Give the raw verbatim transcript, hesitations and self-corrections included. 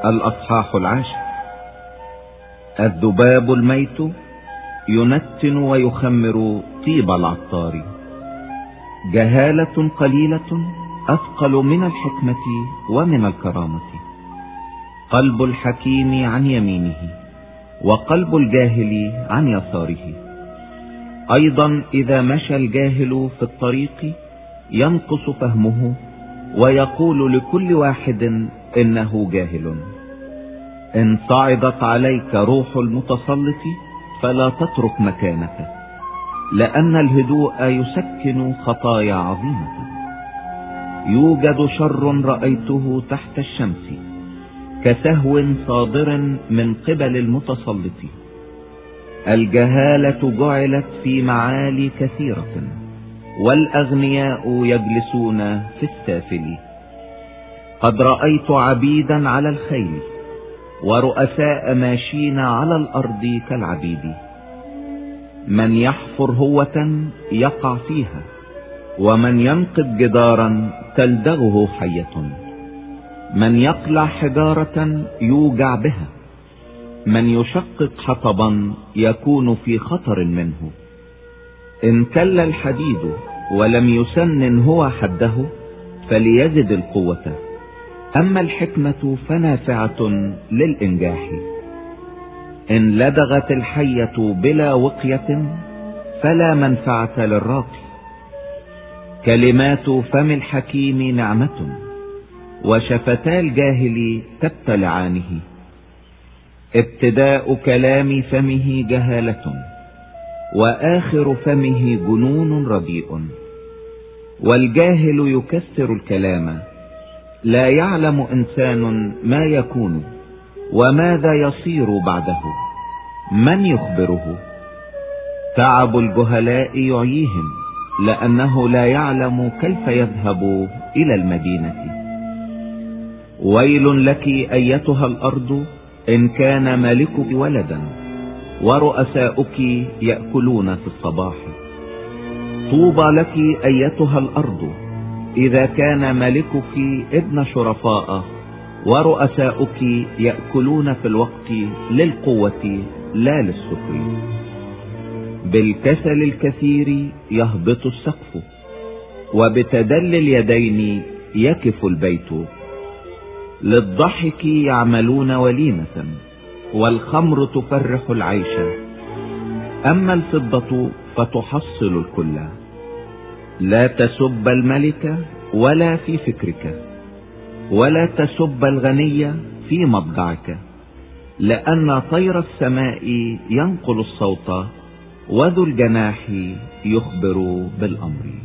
الأصحاح العاشر. الذباب الميت ينتن ويخمر طيب العطار. جهالة قليلة أثقل من الحكمة ومن الكرامة. قلب الحكيم عن يمينه وقلب الجاهل عن يساره. أيضا إذا مشى الجاهل في الطريق ينقص فهمه ويقول لكل واحد إنه جاهل. إن صعدت عليك روح المتسلط فلا تترك مكانك، لأن الهدوء يسكن خطايا عظيمة. يوجد شر رأيته تحت الشمس كسهو صادر من قبل المتسلط. الجهالة جعلت في معالي كثيرة، والأغنياء يجلسون في السافل. قد رأيت عبيدا على الخيل ورؤساء ماشين على الأرض كالعبيد. من يحفر هوة يقع فيها، ومن ينقض جدارا تلدغه حية. من يقلع حجارة يوجع بها، من يشقق حطبا يكون في خطر منه. إن كل الحديد ولم يسنن هو حده فليزد القوة. أما الحكمة فنافعة للإنجاح. إن لدغت الحية بلا وقية فلا منفعة للراقي. كلمات فم الحكيم نعمة، وشفتا الجاهل تبتلعانه. ابتداء كلام فمه جهالة، وآخر فمه جنون رديء. والجاهل يكسر الكلام، لا يعلم إنسان ما يكون وماذا يصير بعده. من يخبره؟ تعب الجهلاء يعيهم، لأنه لا يعلم كيف يذهب إلى المدينة. ويل لك أيتها الأرض إن كان ملكك ولدا ورؤساؤك يأكلون في الصباح. طوبى لك أيتها الأرض إذا كان ملكك ابن شرفاء ورؤساؤك يأكلون في الوقت للقوة لا للسكر. بالكسل الكثير يهبط السقف، وبتدل اليدين يكف البيت. للضحك يعملون وليمة، والخمر تفرح العيش. أما الفضة فتحصل الكل. لا تسب الملك ولا في فكرك، ولا تسب الغني في مضجعك، لأن طير السماء ينقل الصوت، وذو الجناح يخبر بالأمر.